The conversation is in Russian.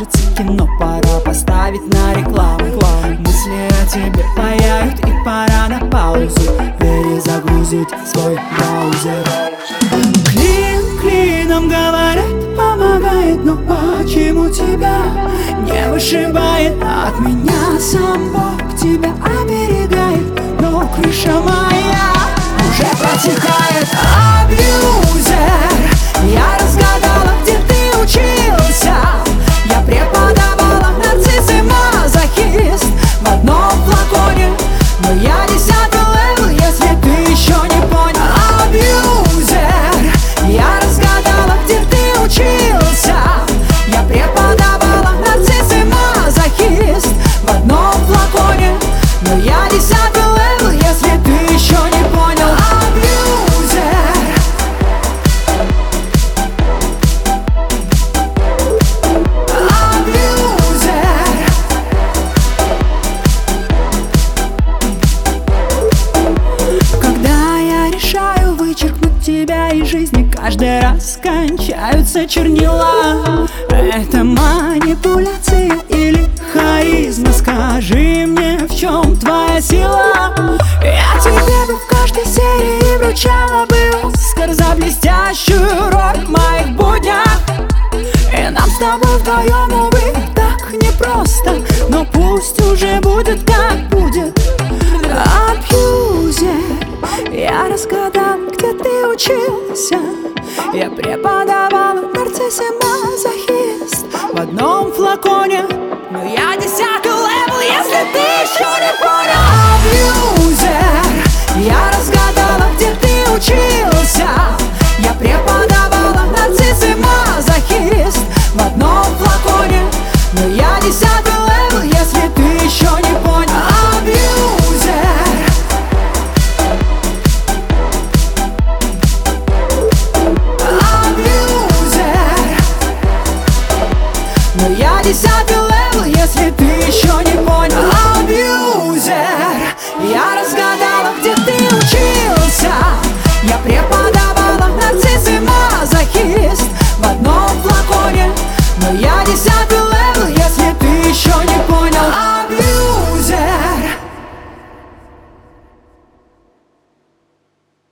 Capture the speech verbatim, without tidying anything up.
Кажется, кино пора поставить на рекламу. Мысли о тебе паяют, и пора на паузу перезагрузить свой браузер. Клин клином говорят, помогает, но почему тебя не вышибает? От меня сам Бог тебя оберегает, но крыша моя уже протекает. Абьюзер, я разгадала, где ты учился. Я преподавала нарцисс и мазохист в одном флаконе, но я десятый левел, если ты еще не понял. Абьюзер, я разгадала, где ты учился. Я преподавала нарцисс и мазохист в одном флаконе, но я десятый левел, если ты еще не понял. Абьюзер. Тебя из жизни каждый раз кончаются чернила. Это манипуляция или харизма? Скажи мне, в чем твоя сила? Я тебе бы в каждой серии вручала бы Оскар за блестящую роль в моих буднях. И нам с тобой вдвоем, увы, так непросто, но пусть уже будет как будет. Абьюзер, я разгадал, где ты учился. Я преподавала нарцисс и мазохист в одном флаконе, но я десятый левел, если ты еще не